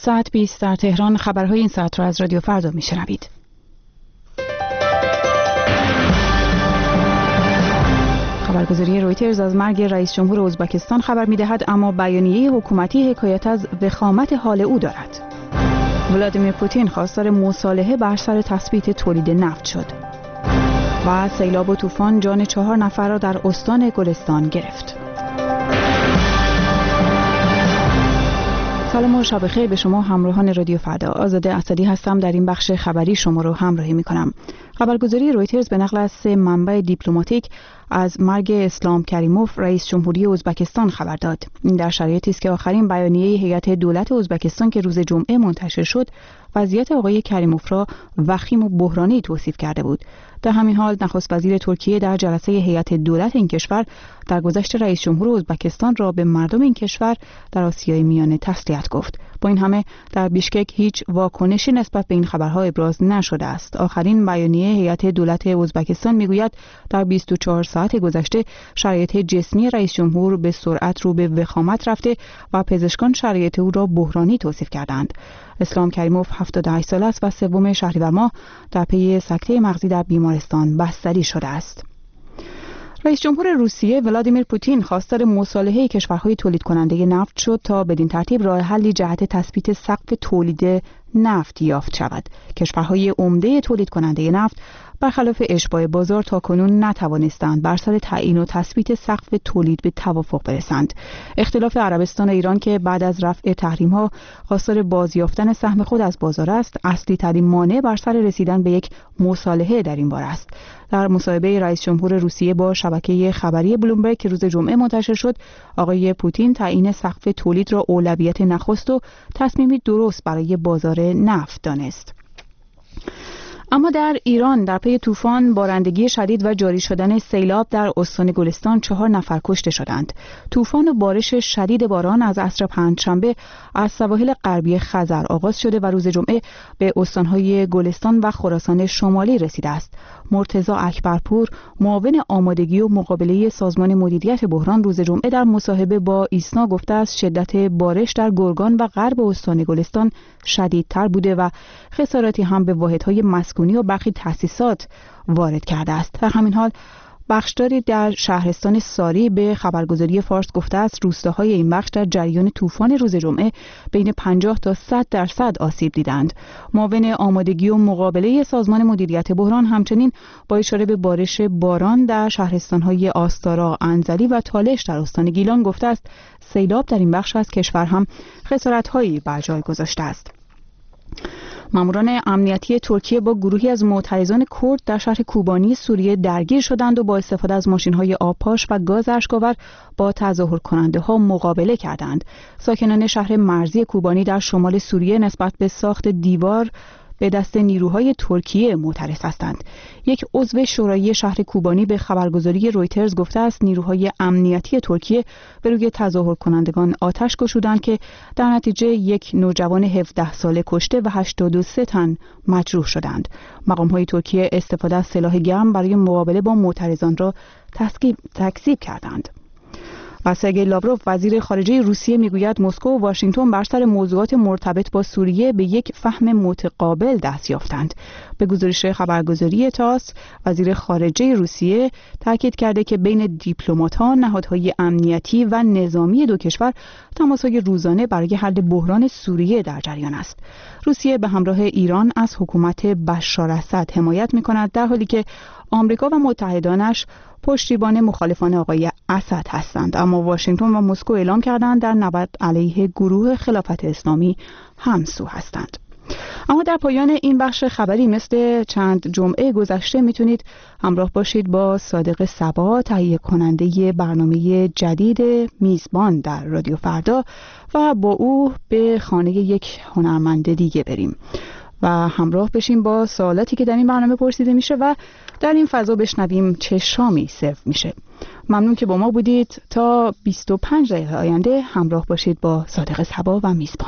ساعت 20 در تهران. خبرهای این ساعت را از رادیو فردا میشنوید. خبرگزاری رویترز از مرگ رئیس جمهور ازبکستان خبر می‌دهد، اما بیانیه حکومتی حکایت از وخامت حال او دارد. ولادیمیر پوتین خواستار مصالحه بر سر تثبیت تولید نفت شد. و سیلاب و طوفان جان 4 نفر را در استان گلستان گرفت. سلام و شب بخیر به شما همراهان رادیو فردا. آزاده اسدی هستم. در این بخش خبری شما رو همراهی می‌کنم. خبرگزاری رویترز به نقل از 3 منبع دیپلماتیک از مرگ اسلام کریموف رئیس جمهوری ازبکستان خبر داد. این در شرایطی است که آخرین بیانیه هیئت دولت ازبکستان که روز جمعه منتشر شد، وضعیت آقای کریموف را وخیم و بحرانی توصیف کرده بود. در همین حال نخست وزیر ترکیه در جلسه هیئت دولت این کشور درگذشت رئیس جمهور ازبکستان را به مردم این کشور در آسیای میانه تسلیت گفت. با این همه در بیشکک هیچ واکنشی نسبت به این خبرها ابراز نشده است. آخرین بیانیه هیئت دولت ازبکستان میگوید در 24 ساعت گذشته شرایط جسمی رئیس جمهور به سرعت رو به وخامت رفته و پزشکان شرایط او را بحرانی توصیف کردند. اسلام کریموف 78 ساله است و 3 شهریور ماه در پی سکته مغزی در بیمارستان بستری شده است. رئیس جمهور روسیه ولادیمیر پوتین خواستار مصالحه کشورهای تولید کننده نفت شد تا بدین ترتیب راه حلی جهت تثبیت سقف تولید نفت یافت شود. کشورهای عمده تولید کننده نفت برخلاف اشباع بازار تاکنون نتوانستند بر سر تعیین و تثبیت سقف تولید به توافق برسند. اختلاف عربستان و ایران که بعد از رفع تحریم‌ها خواستار بازیافتن سهم خود از بازار است، اصلی ترین مانع بر سر رسیدن به یک مصالحه در این باره است. در مصاحبه رئیس جمهور روسیه با شبکه خبری بلومبرگ که روز جمعه منتشر شد، آقای پوتین تعیین سقف تولید را اولویت نخست و تصمیمی درست برای بازار نفت دانست. اما در ایران در پی طوفان، بارندگی شدید و جاری شدن سیلاب در استان گلستان 4 نفر کشته شدند. طوفان و بارش شدید باران از عصر پنجشنبه از سواحل غربی خزر آغاز شده و روز جمعه به استانهای گلستان و خراسان شمالی رسیده است. مرتضی اکبرپور، معاون آمادگی و مقابله سازمان مدیریت بحران، روز جمعه در مصاحبه با ایسنا گفته است شدت بارش در گرگان و غرب استان گلستان شدیدتر بوده و خساراتی هم به واحدهای مسکونی و برخی تأسیسات وارد کرده است. در همین حال بخشداری در شهرستان ساری به خبرگزاری فارس گفته است روستاهای این بخش در جریان طوفان روز جمعه بین 50 تا 100% آسیب دیدند. معاون آمادگی و مقابله سازمان مدیریت بحران همچنین با اشاره به بارش باران در شهرستانهای آستارا، انزلی و تالش در استان گیلان گفته است سیلاب در این بخش از کشور هم خسارت‌هایی بر جای گذاشته است. ماموران امنیتی ترکیه با گروهی از معترضان کرد در شهر کوبانی سوریه درگیر شدند و با استفاده از ماشین‌های آبپاش و گاز اشک‌آور با تظاهر کننده‌ها مقابله کردند. ساکنان شهر مرزی کوبانی در شمال سوریه نسبت به ساخت دیوار به دست نیروهای ترکیه معترض هستند. یک عضو شورای شهر کوبانی به خبرگزاری رویترز گفته است نیروهای امنیتی ترکیه به روی تظاهر کنندگان آتش گشودند که در نتیجه یک نوجوان 17 ساله کشته و 83 تن مجروح شدند. مقام‌های ترکیه استفاده از سلاح گرم برای مقابله با معترضان را تکذیب کردند. و سرگئی لاوروف وزیر خارجه روسیه میگوید مسکو و واشنگتن بر سر موضوعات مرتبط با سوریه به یک فهم متقابل دست یافتند. به گزارش خبرگزاری تاس، وزیر خارجه روسیه تاکید کرده که بین دیپلمات‌ها، نهادهای امنیتی و نظامی دو کشور تماس‌های روزانه برای حل بحران سوریه در جریان است. روسیه به همراه ایران از حکومت بشار اسد حمایت می‌کند، در حالی که آمریکا و متحدانش پشتیبان مخالفان آقای اسد هستند. اما واشنگتن و مسکو اعلام کردند در نبرد علیه گروه خلافت اسلامی همسو هستند. اما در پایان این بخش خبری مثل چند جمعه گذشته میتونید همراه باشید با صادق صبا، تهیه کننده برنامه جدید میزبان در رادیو فردا، و با او به خانه یک هنرمند دیگه بریم و همراه بشیم با سوالاتی که در این برنامه پرسیده میشه و در این فضا بشنویم چه شامی سرو میشه. ممنون که با ما بودید. تا 25 دقیقه آینده همراه باشید با صادق صبا و میزبان.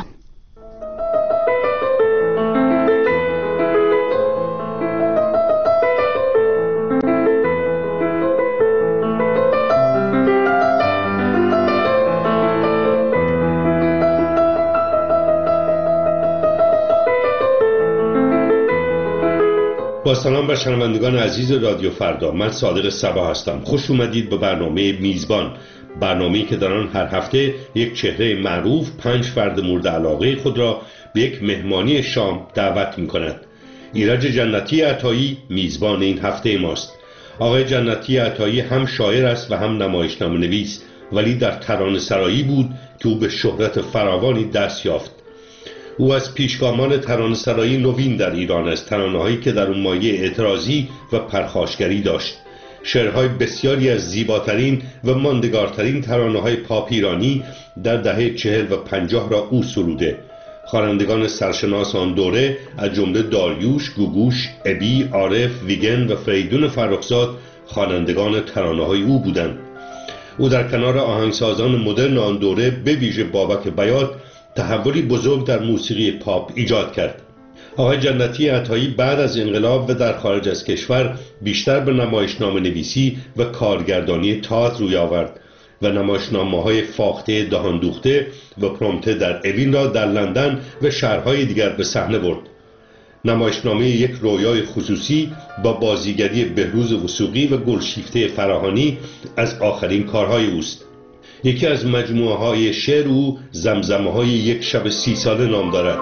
با سلام بر شنوندگان عزیز رادیو فردا، من صادق صبا هستم. خوش اومدید به برنامه میزبان، برنامه‌ای که در آن هر هفته یک چهره معروف 5 فرد مورد علاقه خود را به یک مهمانی شام دعوت می‌کند. ایرج جنتی عطایی میزبان این هفته ماست. آقای جنتی عطایی هم شاعر است و هم نمایشنامه‌نویس، ولی در ترانه‌سرایی بود که او به شهرت فراوانی دست یافت. او از پیشگامان ترانه‌سرایی نوین در ایران است، ترانه‌هایی که در اون مایه اعتراضی و پرخاشگری داشت. شعرهای بسیاری از زیباترین و ماندگارترین ترانه‌های پاپ ایرانی در دهه 40 و 50 را او سروده. خوانندگان سرشناس آن دوره از جمله داریوش، گوگوش، ابی، عارف، ویگن و فریدون فرخزاد خوانندگان ترانه‌های او بودند. او در کنار آهنگسازان مدرن آن دوره به ویژه بابک بیات تحولی بزرگ در موسیقی پاپ ایجاد کرد. آقای جنتی عطایی بعد از انقلاب و در خارج از کشور بیشتر به نمایشنامه نویسی و کارگردانی تئاتر روی آورد و نمایشنامه‌های فاخته دهان دوخته و پرومته در اوین را در لندن و شهرهای دیگر به صحنه برد. نمایشنامه یک رویای خصوصی با بازیگری بهروز وثوقی و گلشیفته فراهانی از آخرین کارهای اوست. یکی از مجموعه‌های شعر او زمزمه‌های یک شب 30 ساله نام دارد.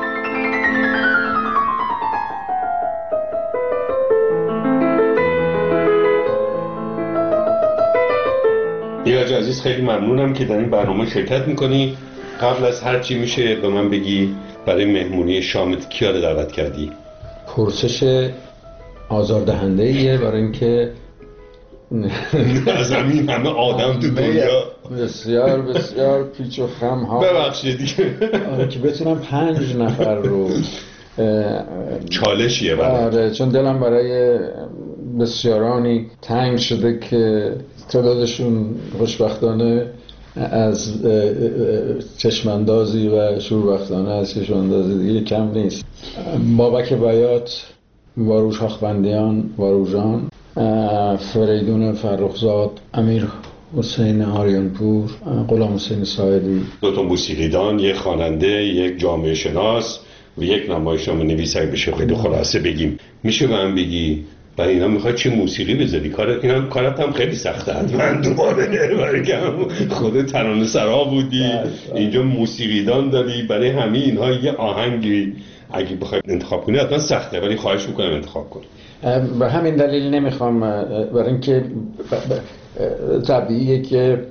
ایرج عزیز، خیلی ممنونم که در این برنامه شرکت میکنی. قبل از هر چی میشه به من بگی برای مهمونی شامت کیا رو دعوت کردی؟ پرسش آزاردهنده ایه، برای اینکه از همین همه آدم تو دنیا بسیار بسیار پیچ و خم ها. ببخشید دیگه. آره که بتونم 5 نفر رو چالشیه برای. آره، چون دلم برای بسیارانی تنگ شده که تعدادشون خوشبختانه از چشماندازی و شوربختانه از چشماندازی دیگه کم نیست. بابک بیات، واروش هاخبندیان، واروژان، فریدون فرخزاد، امیر حسین آریانپور، غلام حسین ساعدی. 2 موسیقیدان، یک خواننده، یک جامعه شناس و یک نمایشنامه نویس. بشه خیلی خلاصه بگیم، میشه به هم بگی برای اینا میخواد چه موسیقی بذاری؟ اینا کارت هم خیلی سخته. من دوباره برای که خود ترانه سرا بودی، اینجا موسیقیدان داری، برای همه اینها یه آهنگی اگه بخوای انتخاب کنی حتما سخته، ولی خواهش میکنم انتخاب کن. به همین دلیل نمیخوام، برای اینکه طبیعیه که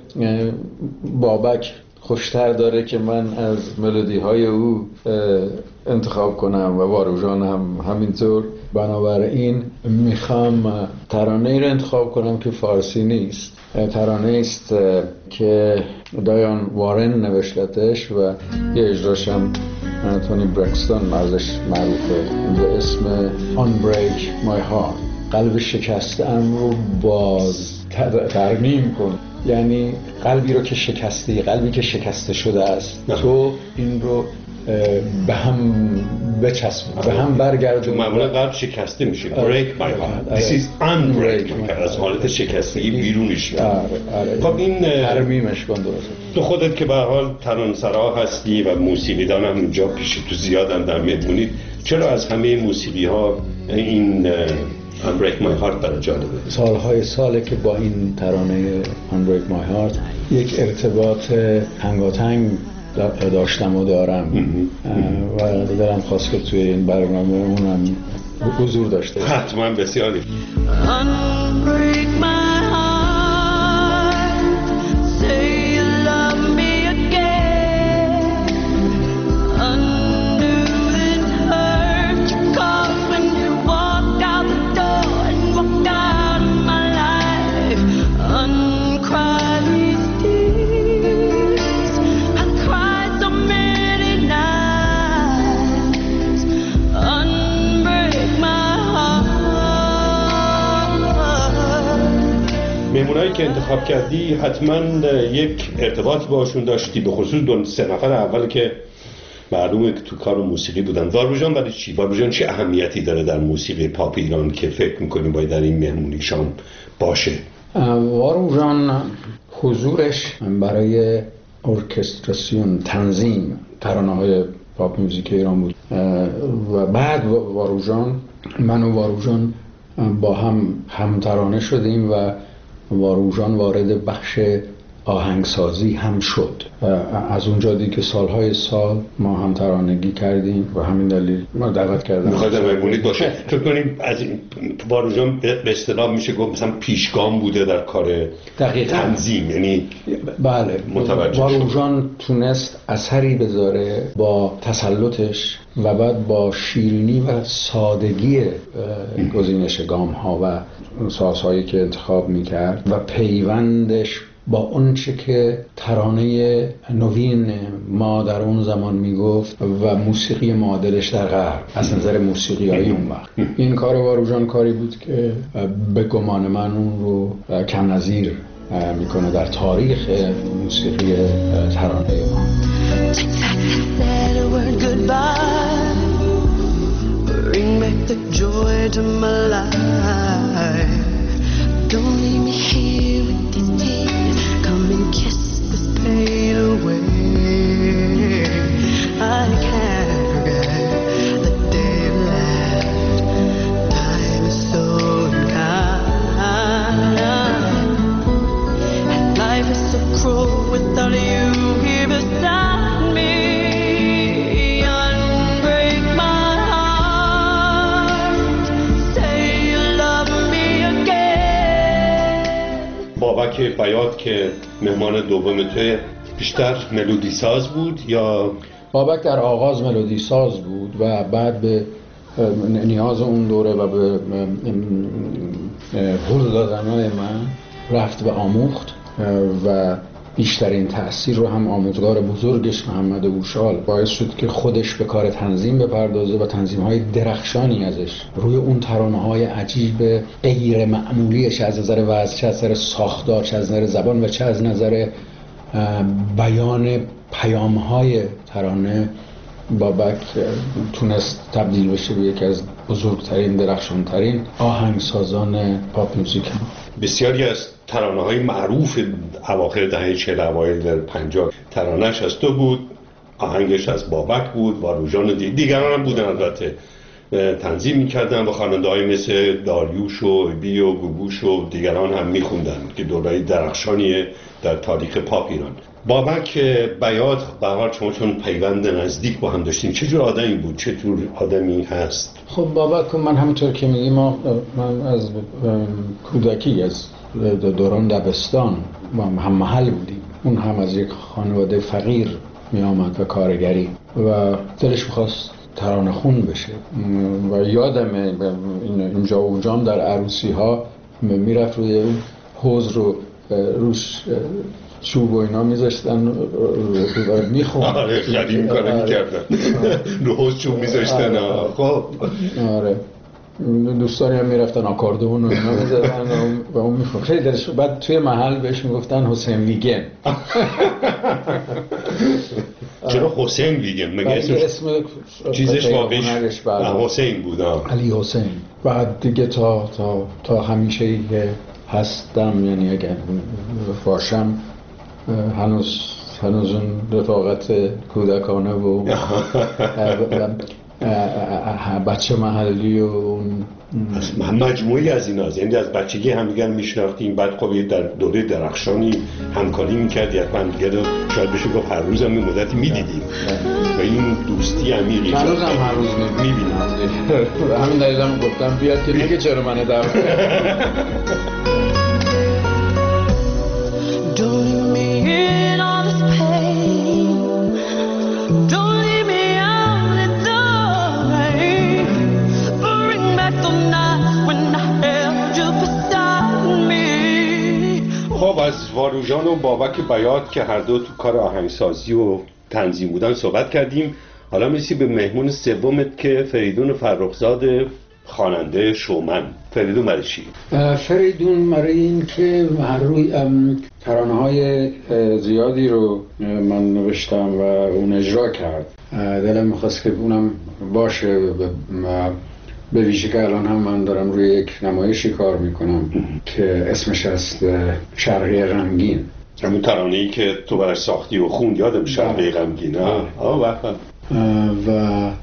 بابک خوشتر داره که من از ملودی های او انتخاب کنم و واروژان هم همینطور. بنابراین میخوام ترانه ای رو انتخاب کنم که فارسی نیست، ترانه است که دایان وارن نوشتتش و یه اجراشم تونی برکستون ازش معروفه، به اسم Unbreak My Heart. قلب شکسته‌ام رو باز ترمیم کن. یعنی قلبی رو که شکسته، قلبی که شکسته شده است، تو این رو به هم بچسب، به هم برگردون. معمولا قلب شکسته میشه break my heart. This is unbreak my heart. از حالت شکستگی بیرونش میاد. خب این ترمیمش کن. درست تو خودت که به هر حال ترانه‌سرا هستی و موسیقیدان هم اینجا پیش تو زیادن در مهمونی، چرا از همه موسیقی ها این Unbreak My Heart برای جالبه؟ سالهای ساله که با این ترانه Unbreak My Heart یک ارتباط تنگاتنگ داشتم و دارم و دلم خواست که توی این برنامه اونم حضور داشته. حتما. بسیاری. Unbreak my heart, say you love me again. Undo this hurt you caused when you walked out the door and walked out of my life. Uncry these tears, I cried so many nights. Unbreak my heart. مهمونایی که انتخاب کردی حتما یک ارتباط باشون داشتی، به خصوص 2-3 نفر اول که معلومه که تو کار موسیقی بودن. واروژان برای چی؟ واروژان چه اهمیتی داره در موسیقی پاپ ایران که فکر می‌کنی باید در این مهمونی شام باشه؟ واروژان حضورش برای ارکستراسیون، تنظیم ترانه‌های پاپ موزیک ایران بود و بعد واروژان من و واروژان با هم ترانه شدیم و واروژان وارد بخش آهنگسازی هم شد. از اونجا دیگه که سالهای سال ما هم ترانگی کردیم و همین دلیل ما دعوت کردم میخواید مهمونید باشه. فکر کنیم از این واروژان به اصطلاح میشه گفت مثلا پیشگام بوده در کار تنظیم، یعنی بله واروژان تونست اثری بذاره با تسلطش و بعد با شیرینی و سادگی گزینش گام ها و سازهایی که انتخاب میکرد و پیوندش با اون چه که ترانه نوین ما در اون زمان میگفت و موسیقی معادلش در غرب از نظر موسیقیایی اون وقت. این کار واروژان کاری بود که به گمان من اون رو کم نظیر میکنه در تاریخ موسیقی ترانه ما. Don't leave me here with these tears. Come and kiss this pain away. I can't forget the day you left. Time is so unkind, and life is so cruel without you here beside me. Unbreak my heart. Say you love me again. بابک بیات که مهمان دوم توی بیشتر ملودی ساز بود یا؟ بابک در آغاز ملودی ساز بود و بعد به نیاز اون دوره و به هل دادنهای من رفت و آموخت و بیشترین تأثیر رو هم آموزگار بزرگش محمد اوشال باعث شد که خودش به کار تنظیم بپردازه و تنظیم‌های درخشانی ازش روی اون ترانه‌های عجیب غیر معمولی، چه از نظر وزن، چه از نظر ساختار، چه از نظر زبان و چه از نظر بیان پیام‌های ترانه. بابک تونست تبدیل بشه به یکی از بزرگترین درخشانترین آهنگسازان پاپ موزیک. بسیاری از ترانه‌های معروف اواخر دهه 40 اوایل 50 ترانه‌اش از تو بود، آهنگش از بابک بود، واروژان و دیگران هم بودن البته تنظیم می‌کردن و خواننده‌های مثل داریوش و ایبی و گوگوش و دیگران هم می‌خوندن که دوره‌ای درخشانیه در تاریخ پاپ ایران. بابک بیات به هر حال شما چون پیوند نزدیک با هم داشتین، چه جور آدمی بود؟ چه جور آدمی هست؟ خب بابک من همونطور که میگی من از کودکی از دوران دبستان هم محل بودیم. اون هم از یک خانواده فقیر می آمد و کارگری و دلش می‌خواست ترانه خون بشه و یادمه اینجا و اونجا هم در عروسی ها میرفت روی اون حوض رو روش چوب و اینا میذاشتن رو میخوند. آره قدیم کارا میکردن رو حوض چوب میذاشتن. خب آره دوستانی هم میرفتن آکاردون و اینا میزدن و اون میخوند خیلی دلش. بعد توی محل بهش میگفتن حسین ویگن. چرا حسین ویگن؟ مگه اسم چیزش واقعیش حسین بود؟ علی حسین. بعد دیگه تا همیشه هستم، یعنی اگر باشم هنوز اون رفاقت کودکانه و بچه محلی و اون مجموعی از این هست. یعنی از بچگی هم دیگر میشناختیم، بعد خب در دوره درخشانی همکاری میکردی حتما دیگه رو شاید بشه گفت هر روز هم این مدتی میدیدیم و این دوستی عمیقی هر روز میبینم. همین دلیل هم گفتم بیاد که نگه چرا من دعوت. Don't leave me in all this pain. Don't leave me out in the rain. Bring back the nights when I held you beside me. خب از واروژان و بابک بیات که هر دو تو کار آهنگسازی و تنظیم بودن صحبت کردیم. حالا میرسی به مهمون سومت که فریدون فرخزاد، خواننده شومن. فریدون برای چی؟ فریدون برای این که هر روی ترانه‌های زیادی رو من نوشتم و اون اجرا کرد. دلم می‌خواست که اونم باشه. به ویژه که الان هم من دارم روی یک نمایشی کار میکنم که اسمش است شرقی غمگین. همون ترانه‌ای که تو براش ساختی و خوند، یادم شرقی غمگین. و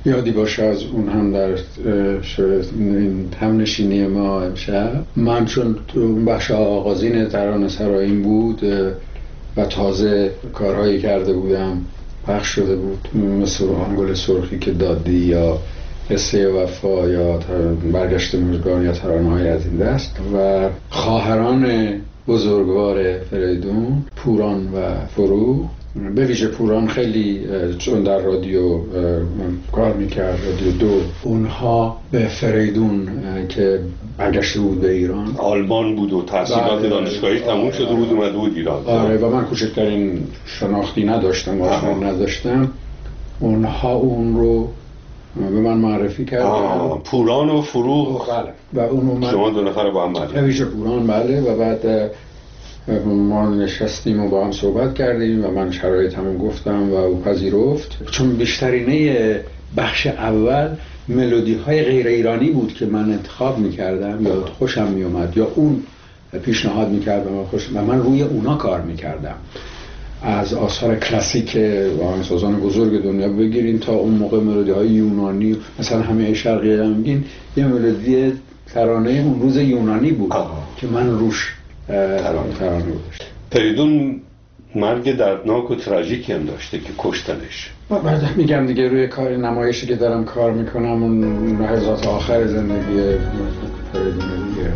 یادی باشه از اون هم در این همنشینی ما امشب. من چون اون بخش آغازین ترانه سراییم بود و تازه کارهایی کرده بودم پخش شده بود، مثل آنگل سرخی که دادی یا قصه وفا یا برگشت مژگان یا ترانه‌های از این دست، و خواهران بزرگوار فریدون، پوران و فروغ، به ویژه پوران خیلی چون در رادیو کار میکرد، رادیو 2، اونها به فریدون که برگشته بود به ایران، آلمان بود و تحصیلات دانشگاهی تموم شده بود، اومده بود ایران. آره، و من کوچکترین شناختی نداشتم، آشنایی نداشتم. اونها اون رو به من معرفی کردن. پوران و فروغ. بله. و اون اومد، شما دو نفر با هم معرفی. ویژه پوران، بله. و بعد ما نشستیم و با هم صحبت کردیم و من شرایطمو گفتم و او پذیرفت. چون بیشترینه بخش اول ملودی های غیر ایرانی بود که من انتخاب میکردم یا خوشم میومد یا اون پیشنهاد میکرد و من روی اونا کار میکردم. از آثار کلاسیک آهنگسازان بزرگ دنیا بگیرین تا اون موقع ملودی های یونانی، مثلا همه شرقی هم میگین، یه ملودی ترانه اون روز یونانی بود که من روش ترانه گذاشتم. فریدون مرگ دردناک و تراژیکی هم داشته که کشتنش. بعد میگم دیگه روی کار نمایشی که دارم کار میکنم اون لحظات آخر زندگی فریدون دیگه.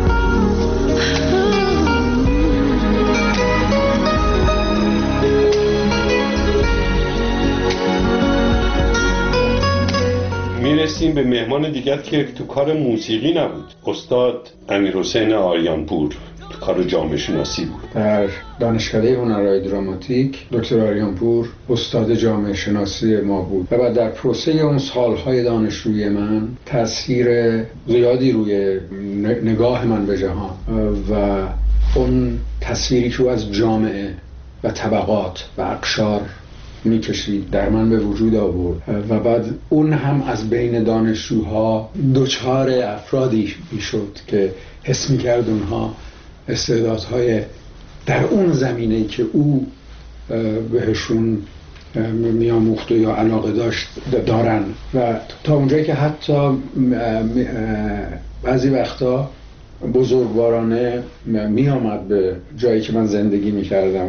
میرسیم به مهمان دیگر که تو کار موسیقی نبود، استاد امیرحسین آریانپور تو کار جامعه شناسی بود. در دانشکده هنرهای دراماتیک دکتر آریانپور استاد جامعه شناسی ما بود و بعد در پروسه اون سالهای دانشجویی من تأثیر زیادی روی نگاه من به جهان و اون تصویری که از جامعه و طبقات و اقشار میکشید در من به وجود آورد و بعد اون هم از بین دانشجوها دوچار افرادی میشد که حس میکرد اونها استعدادهای در اون زمینه‌ای که او بهشون میاموخت و یا علاقه داشت دارن و تا اونجایی که حتی بعضی وقتا بزرگوارانه میامد به جایی که من زندگی میکردم،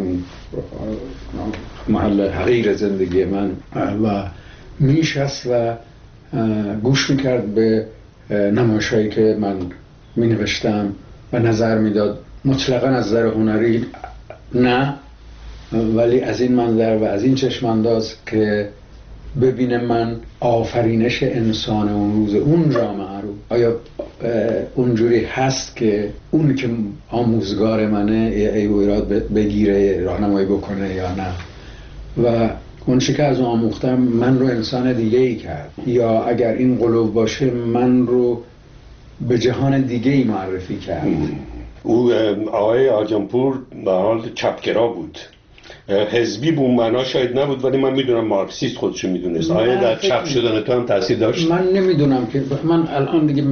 محل حقیر زندگی من، و میشست و گوش میکرد به نمایش‌هایی که من مینوشتم و نظر میداد. مطلقاً از نظر هنری نه، ولی از این منظر و از این چشمانداز که ببینه من آفرینش انسان اون روز اون جامعه رو آیا اونجوری هست که اون که آموزگار منه ای و ایراد بگیره، راهنمایی بکنه یا نه، و اون چی که از اون آموختم من رو انسان دیگه ای کرد، یا اگر این قلوب باشه من رو به جهان دیگه ای معرفی کرد. او آقای آریانپور به حال چپگرا بود، حزبی به اون معنا شاید نبود، ولی من میدونم مارکسیست خودشو میدونست. آیا در چپ شدن تو هم تاثیر داشت؟ من نمیدونم که من الان دیگه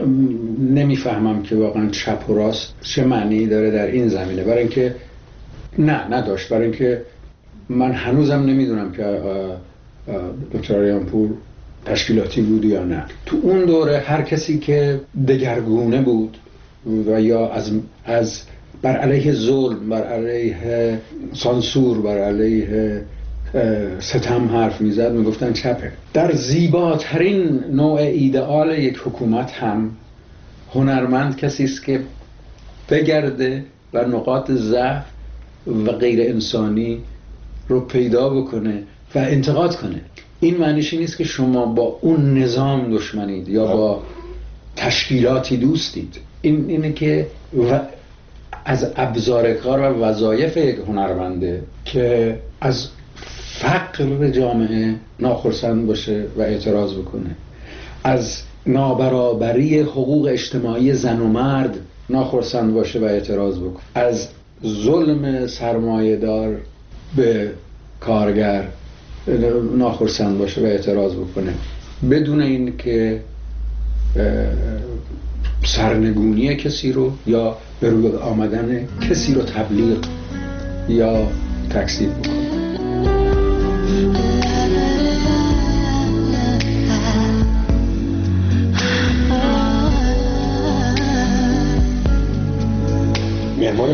نمیفهمم که واقعا چپ و راست چه معنی داره در این زمینه، برای اینکه نداشت، برای اینکه من هنوزم نمیدونم که دکتر آریانپور تشکیلاتی بود یا نه. تو اون دوره هر کسی که دگرگونه بود و یا از بر علیه ظلم، بر علیه سانسور، بر علیه ستم حرف میزد میگفتن چپه. در زیباترین نوع ایدئال یک حکومت هم هنرمند کسی است که بگرده و نقاط ضعف و غیر انسانی رو پیدا بکنه و انتقاد کنه. این معنیش نیست که شما با اون نظام دشمنید یا با تشکیلاتی دوستید. اینه که از ابزار کار و وظایف یک هنرمنده که از فقر جامعه ناخرسند باشه و اعتراض بکنه، از نابرابری حقوق اجتماعی زن و مرد ناخرسند باشه و اعتراض بکنه، از ظلم سرمایه‌دار به کارگر ناخرسند باشه و اعتراض بکنه، بدون این که سرنگونی کسی رو یا به روی آمدن کسی رو تبلیغ یا تکذیب بکنه.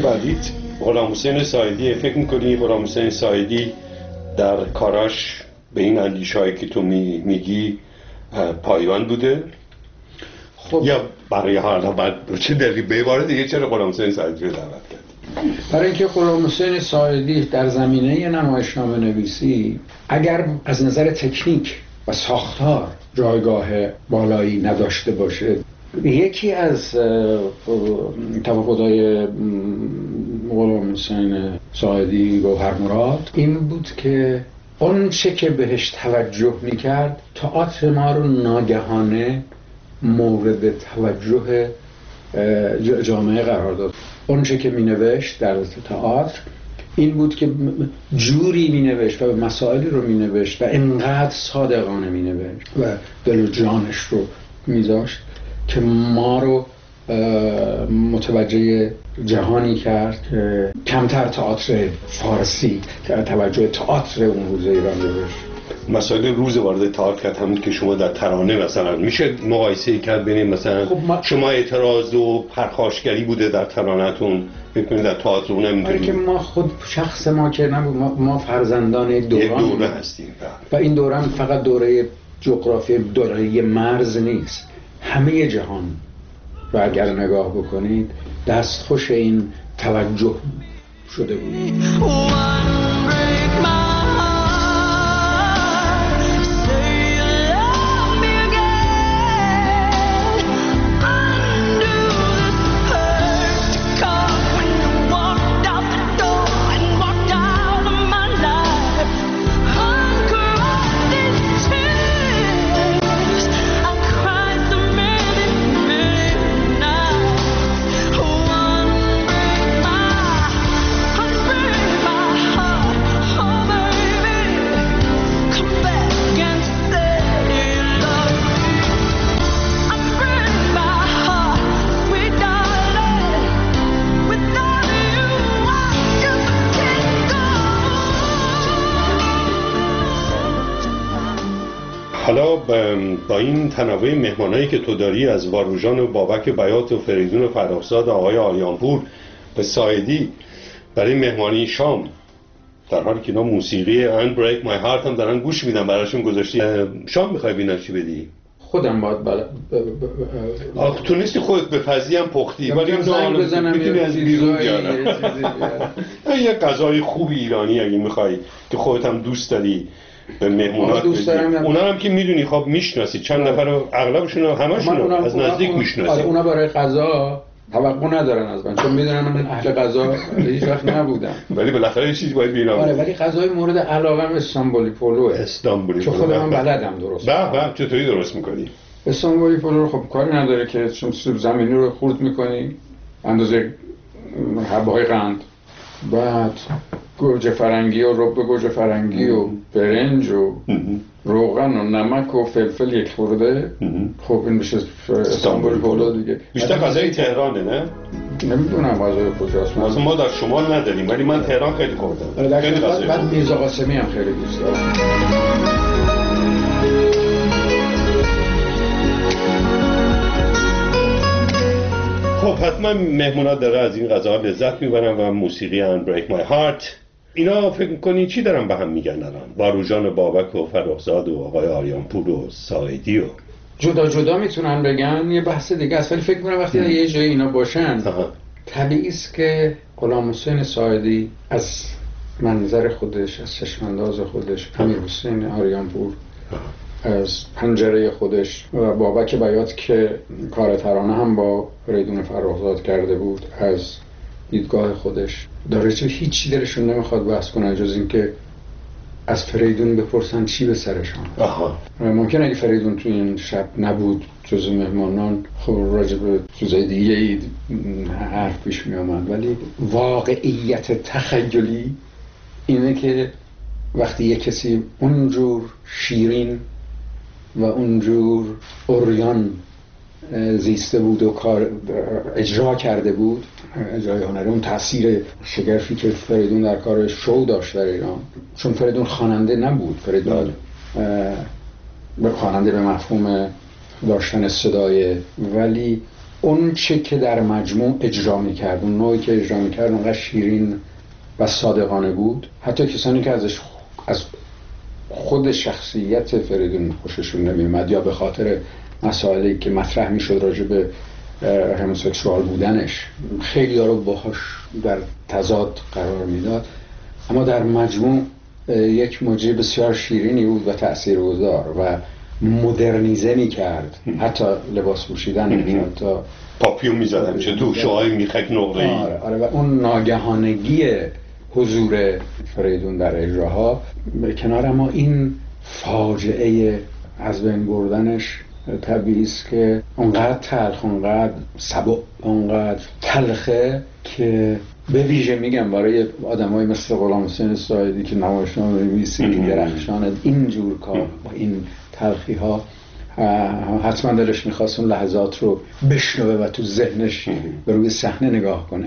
بعدیت غلام حسین ساعدی. فکر میکنی غلام حسین ساعدی در کاراش به این اندیشه‌هایی که تو میگی پایبند بوده؟ خب یا برای حالا بعد چه دقیقه به بار دیگه چرا غلام حسین ساعدی رو دعوت کرد؟ برای اینکه غلام حسین ساعدی در زمینه نمایشنامه نویسی اگر از نظر تکنیک و ساختار جایگاه بالایی نداشته باشه، یکی از تفاوت‌های غلام حسین ساعدی گوهرمراد این بود که اون چه که بهش توجه میکرد تئاتر ما رو ناگهانه مورد توجه جامعه قرار داد. اون چه که مینوشت در تئاتر این بود که جوری مینوشت و مسائلی رو مینوشت و انقدر صادقانه مینوشت و دل و جانش رو میذاشت که ما رو متوجه جهانی کرد که کمتر تئاتر فارسی توجه تئاتر اون روز ایران داشت. مسائل روز وارد تئاتر کرد همون که شما در ترانه مثلا میشه مقایسه کرد بین مثلا شما اعتراض و پرخاشگری بوده در ترانه‌تون، ببینید در تئاتر اونم اینطوری که ما خود شخص ما که نبود، ما فرزندان یک دوره هستیم و این دوره هم فقط دوره جغرافی، دوره مرز نیست، همه جهان رو اگر نگاه بکنید دستخوش این توجه شده بود. حالا با این تنوع مهمانایی که تو داری از واروژان و بابک بیات و فریدون فرخزاد، آقای آریانپور به ساعدی، برای مهمانی شام در حالی که اینا موسیقی And Break My Heart هم دارن گوش میدن براشون گذاشتی، شام میخوای بینا چی بدی؟ خودم باید تو نیستی خودت بپزی هم پختی ولی زنگ بزنم میتونی از بیرون بیارم یه غذای خوب ایرانی اگه میخوای که خودت هم دوست داری به مهمونات دوست دارم. اونا هم که میدونی خب میشناسی چند نفر رو، اغلبشون همشون از نزدیک میشناسی. اونا برای غذا توقع ندارن از من چون میدونن من اهل غذا هیچ وقت نبودم، ولی بالاخره یه چیزی باید بینام. ولی غذای مورد علاقم استانبولی پلوه. استانبولی پلو که خودم بلدم درست. به چطوری درست میکنی؟ استانبولی پلو رو خب کاری نداره که چون سیب زمینی رو خورد میکنی اندازه حبه‌های قند، بعد گوجه فرنگی و رب گوجه فرنگی و برنج و روغن و نمک و فلفل یک خورده، خب این میشه استانبولی پلو دیگه. بیشتر غذای تهرانه نه؟ نمیدونم غذای کجاست، مثلا ما در شمال نداریم ولی من تهران خیلی خوردم. خیلی غذای بعد میرزا قاسمی هم خیلی دوست دارم. خب حتما مهمونا داره از این غذاها لذت میبرن و موسیقی And Break My Heart. اینا فکر میکنی چی دارن به هم میگن الان؟ واروژان و بابک و فرخزاد و آقای آریانپور و ساعدی و جدا جدا میتونن بگن، یه بحث دیگه است، ولی فکر میکنم وقتی یه جای اینا باشن طبیعی است که غلام حسین ساعدی از منظر خودش، از چشمانداز خودش، امیر حسین آریانپور از پنجره خودش و بابک بیات که کار ترانه هم با فریدون فرخزاد کرده بود از دیدگاه خودش داره، چون هیچی درشون نمیخواد بحث کنن جز این که از فریدون بپرسن چی به سرشان. ممکنه اگه فریدون تو این شب نبود جز مهمانان خب راجع به چیزای دیگه حرف پیش می آمد، ولی واقعیت تخیلی اینه که وقتی یک کسی اونجور شیرین و اونجور عریان زیسته بود و کار اجرا کرده بود، اجرای هنری، اون تاثیر شگرفی که فریدون در کار شو داشت در ایران، چون فریدون خواننده نبود، فریدون خواننده به مفهوم داشتن صدای، ولی اون چه که در مجموع اجرا میکرد، اون نوعی که اجرا میکرد اونقدر شیرین و صادقانه بود، حتی کسانی که از خود شخصیت فریدون خوششون نمیومد یا به خاطر مسائلی که مطرح میشد راجع به هموسکسوال بودنش خیلی ها رو باهاش در تضاد قرار میداد، اما در مجموع یک موجه بسیار شیرینی بود و تاثیرگذار و مدرنیزه میکرد، حتی لباس پوشیدن، حتی پاپیون میزدن چه تو شوهای میخک نقره‌ای. آره و اون ناگهانگی حضور فریدون در اجراها به کنار ما این فاجعه از بین بردنش طبیعی است که اونقدر تلخ، اونقدر سبک، اونقدر تلخه که به ویژه میگم برای آدمایی مثل غلام حسین ساعدی که نمایشنامه نویسی درخشان اینجور کار با این تلخی ها حتما دلش میخواست اون لحظات رو بشنوه و تو ذهنش به روی صحنه نگاه کنه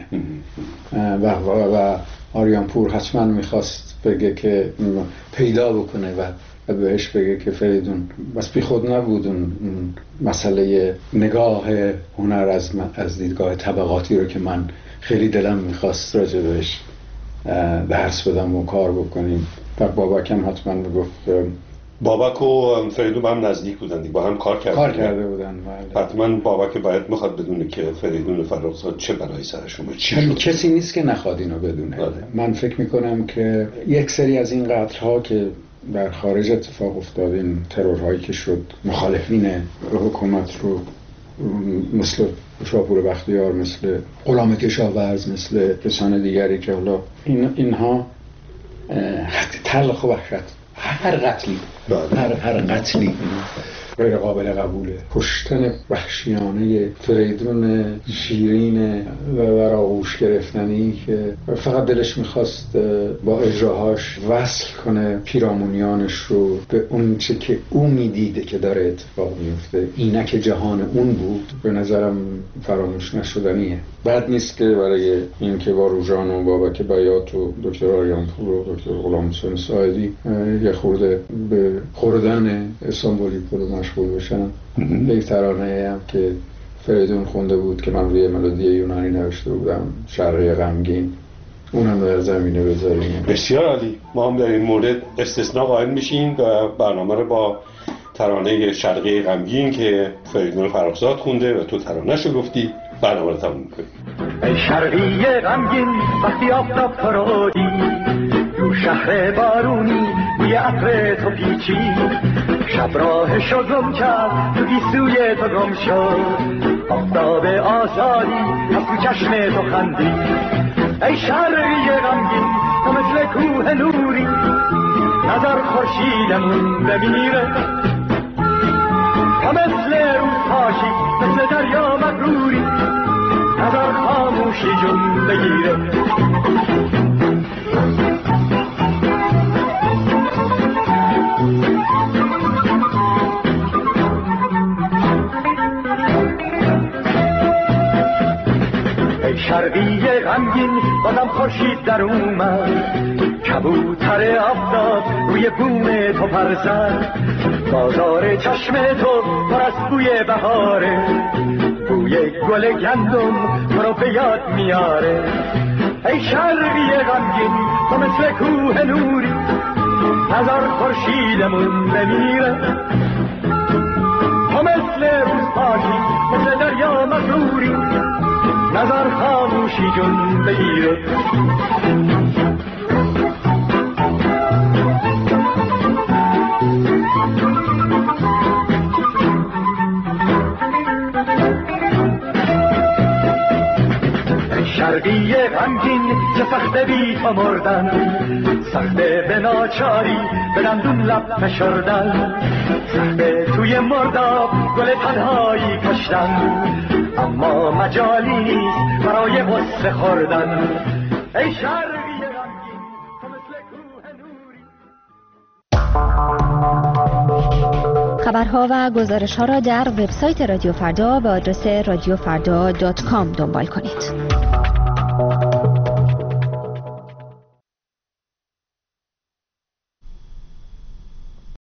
و آریانپور حتما میخواست بگه که پیدا بکنه و بهش بگه که فریدون بس بی خود نبود اون مسئله نگاه هنر از دیدگاه طبقاتی رو که من خیلی دلم میخواست راجع بهش درس بدم و کار بکنیم. و بابک هم حتما میگفت، بابک و فریدون با هم نزدیک بودن، با هم کار کرده بودن. حتما بابک باید میخواد بدونه که فریدون فرخزاد چه بلایی سرش اومد، چی شد. کسی نیست که نخواد اینو بدونه. من فکر میکنم که یک سری از این قتل‌ها که در خارج اتفاق افتاد، این ترورهایی که شد، مخالفین حکومت رو مثل شاپور بختیار، مثل غلام کشاورز، مثل کسان دیگری که حالا اینها تلخ و وحشت، هر قتلی هر قتلی غیر قابل قبوله. کشتن وحشیانه فریدون شیرین و آغوش گرفتنی که فقط دلش میخواست با اجراهاش وصل کنه پیرامونیانش رو به اون چه که او میدیده که داره اتفاق میفته، اینک جهان اون بود، به نظرم فراموش نشدنیه. بد نیست که برای این که با روژان و بابک بیات و دکتر آریانپور و دکتر غلام حسین ساعدی یه خورده به خوردن سمبولیک رو مشغول بشن. یک ترانه هم که فریدون خونده بود که من روی ملودی یونانی نوشته بودم، شرقی غمگین، اونم در زمینه بذاریم. بسیار عالی. ما هم در این مورد استثناء قائل میشیم و برنامه رو با ترانه شرقی غمگین که فریدون فرخزاد خونده و تو ترانه‌شو گفتی برنامه رو تموم کنیم. ای شرقی غمگین وقتی آفتاب فرودی، تو شهر بارونی بوی عطر تو پیچید، شب راهش رو گم کرد تو گیسوی تو گم شد، آفتاب آزادی از تو چشم تو خندید. ای شرقی غمگین تو مثل کوه نوری، نظر خورشیدمون بمیره، تو مثل روز پاشی، مثل دریا مغروری، نظر خاموشی جون بگیره. شرقی غمگین بازم خورشید در اومد، کبوتر آفتاب روی بوم تو پر زد، بازار چشم تو پر از بوی بهاره، بوی گل گندم تو رو به یاد میاره. ای شرقی غمگین تو مثل کوه نوری، نظر خورشیدمون بمیره، تو مثل روز پاشی، مثل دریا مغروری، نظر خاموشی جون بگیره. شرقی غمگین چه سخته بی تو مردن، سخته به ناچاری به دندون لب فشردن، سخته توی مرداب گل تنهایی کشتن، اما مجالی نیست برای غصه خوردن. ای شرقی غمگین تو مثل کوه نوری. خبرها و گزارش‌ها را در وبسایت رادیو فردا به آدرس radiofrda.com دنبال کنید.